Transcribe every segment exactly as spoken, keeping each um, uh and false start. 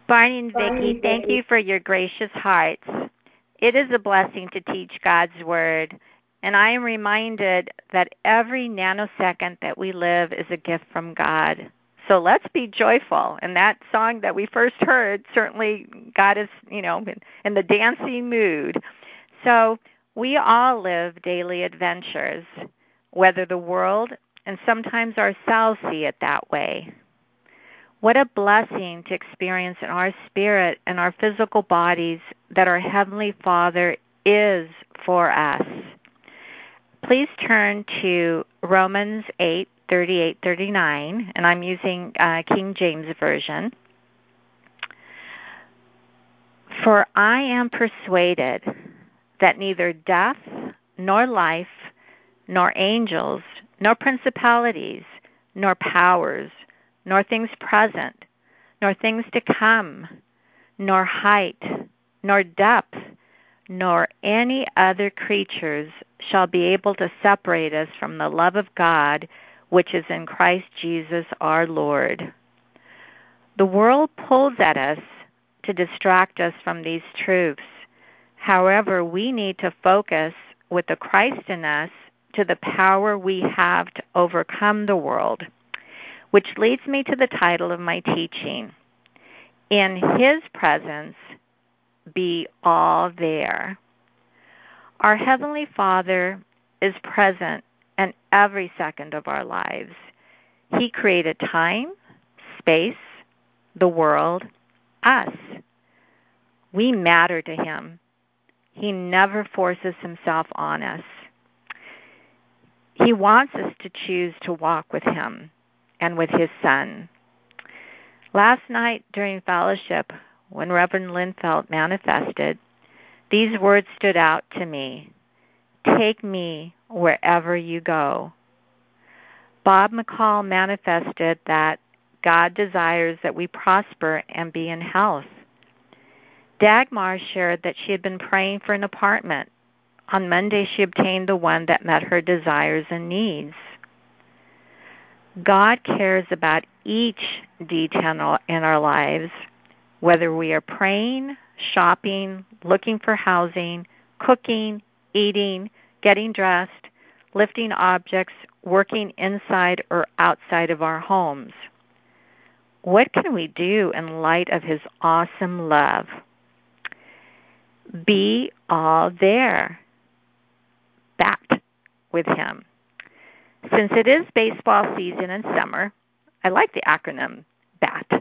Barney and Vicki, thank you for your gracious hearts. It is a blessing to teach God's Word, and I am reminded that every nanosecond that we live is a gift from God. So let's be joyful. And that song that we first heard certainly got us, you know, in, in the dancing mood. So we all live daily adventures, whether the world and sometimes ourselves see it that way. What a blessing to experience in our spirit and our physical bodies that our Heavenly Father is for us. Please turn to Romans eight thirty-eight thirty-nine, and I'm using uh, King James Version. For I am persuaded that neither death, nor life, nor angels, nor principalities, nor powers, nor things present, nor things to come, nor height, nor depth, nor any other creatures shall be able to separate us from the love of God, which is in Christ Jesus our Lord. The world pulls at us to distract us from these truths. However, we need to focus with the Christ in us to the power we have to overcome the world, which leads me to the title of my teaching. In His presence, be all there. Our Heavenly Father is present in every second of our lives. He created time, space, the world, us. We matter to Him. He never forces Himself on us. He wants us to choose to walk with Him and with His Son. Last night during fellowship, when Reverend Linfeld manifested, these words stood out to me. Take me wherever you go. Bob McCall manifested that God desires that we prosper and be in health. Dagmar shared that she had been praying for an apartment. On Monday, she obtained the one that met her desires and needs. God cares about each detail in our lives, whether we are praying, shopping, looking for housing, cooking, eating, getting dressed, lifting objects, working inside or outside of our homes. What can we do in light of His awesome love? Be all there. Bat with Him. Since it is baseball season in summer, I like the acronym BAT.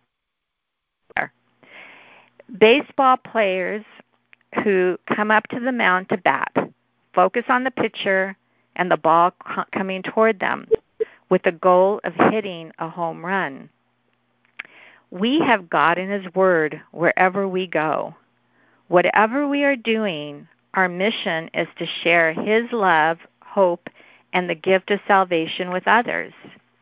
Baseball players who come up to the mound to bat focus on the pitcher and the ball coming toward them with the goal of hitting a home run. We have God in His Word wherever we go. Whatever we are doing, our mission is to share His love, hope, and the gift of salvation with others.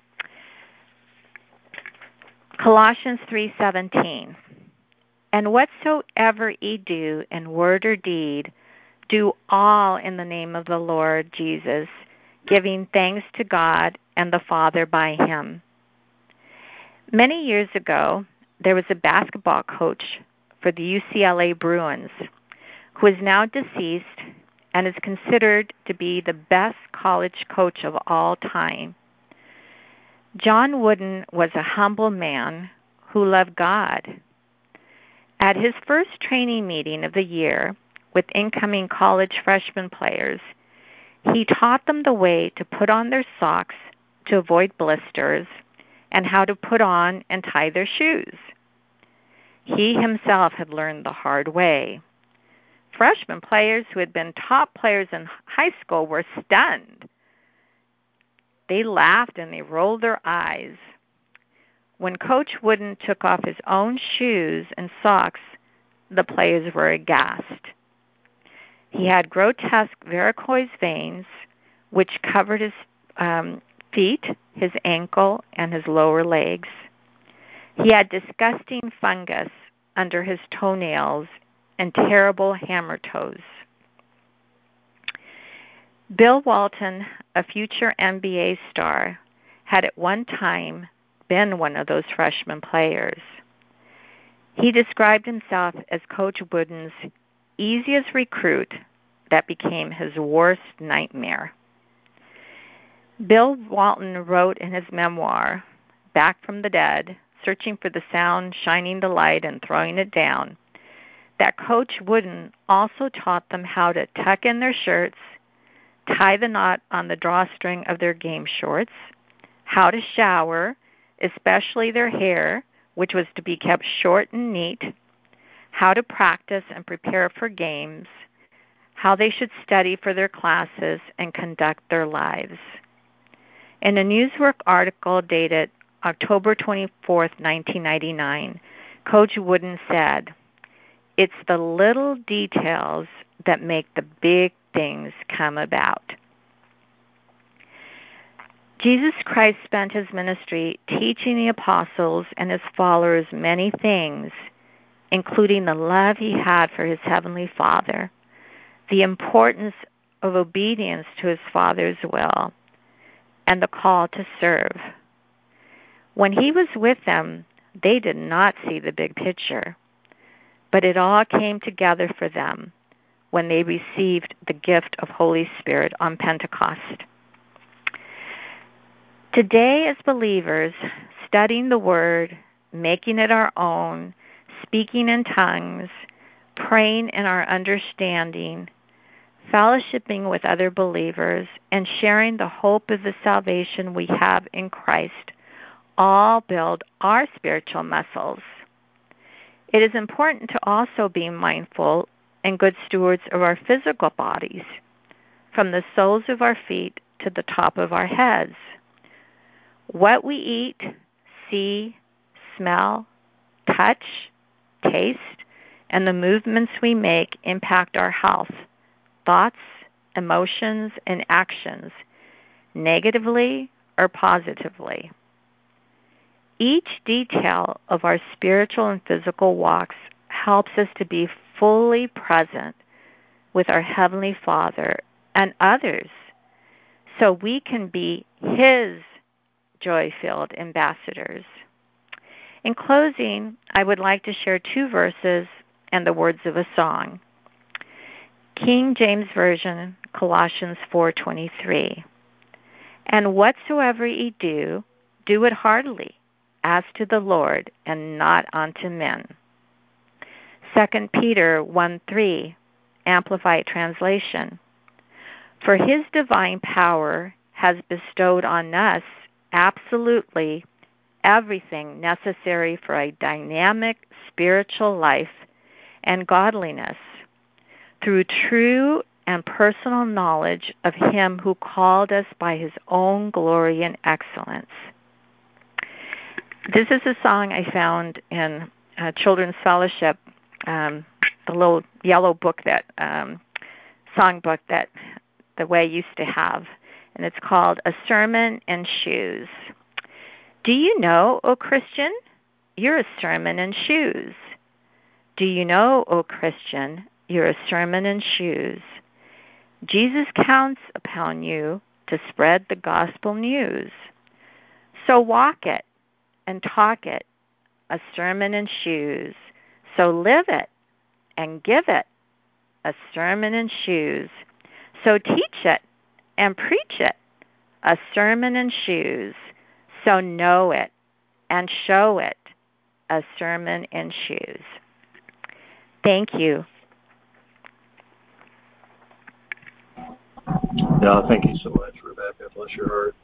Colossians three seventeen. And whatsoever ye do in word or deed, do all in the name of the Lord Jesus, giving thanks to God and the Father by Him. Many years ago, there was a basketball coach for the U C L A Bruins who is now deceased and is considered to be the best college coach of all time. John Wooden was a humble man who loved God. At his first training meeting of the year with incoming college freshman players, he taught them the way to put on their socks to avoid blisters and how to put on and tie their shoes. He himself had learned the hard way. Freshman players who had been top players in high school were stunned. They laughed and they rolled their eyes. When Coach Wooden took off his own shoes and socks, the players were aghast. He had grotesque varicose veins, which covered his um, feet, his ankle, and his lower legs. He had disgusting fungus under his toenails and terrible hammer toes. Bill Walton, a future N B A star, had at one time been one of those freshman players. He described himself as Coach Wooden's easiest recruit that became his worst nightmare. Bill Walton wrote in his memoir, Back from the Dead, Searching for the Sound, Shining the Light, and Throwing it Down, that Coach Wooden also taught them how to tuck in their shirts, tie the knot on the drawstring of their game shorts, how to shower, especially their hair, which was to be kept short and neat, how to practice and prepare for games, how they should study for their classes and conduct their lives. In a Newsweek article dated October twenty-fourth, nineteen ninety-nine, Coach Wooden said, "It's the little details that make the big things come about." Jesus Christ spent his ministry teaching the apostles and his followers many things, including the love he had for his heavenly Father, the importance of obedience to his Father's will, and the call to serve. When he was with them, they did not see the big picture, but it all came together for them when they received the gift of Holy Spirit on Pentecost. Today, as believers, studying the Word, making it our own, speaking in tongues, praying in our understanding, fellowshipping with other believers, and sharing the hope of the salvation we have in Christ all build our spiritual muscles. It is important to also be mindful and good stewards of our physical bodies, from the soles of our feet to the top of our heads. What we eat, see, smell, touch, taste, and the movements we make impact our health, thoughts, emotions, and actions, negatively or positively. Each detail of our spiritual and physical walks helps us to be fully present with our Heavenly Father and others, so we can be His joy-filled ambassadors. In closing, I would like to share two verses and the words of a song. King James Version, Colossians four twenty-three. And whatsoever ye do, do it heartily, as to the Lord, and not unto men. Second Peter one three, Amplified Translation. For his divine power has bestowed on us absolutely everything necessary for a dynamic spiritual life and godliness, through true and personal knowledge of him who called us by his own glory and excellence. This is a song I found in uh, Children's Fellowship, um, the little yellow book that, um, song book that the Way used to have, and it's called A Sermon in Shoes. Do you know, O Christian, you're a sermon in shoes? Do you know, O Christian, you're a sermon in shoes? Jesus counts upon you to spread the gospel news. So walk it and talk it, a sermon in shoes. So live it and give it, a sermon in shoes. So teach it and preach it, a sermon in shoes. So know it and show it, a sermon in shoes. Thank you. Yeah, thank you so much, Rebecca. Bless your heart.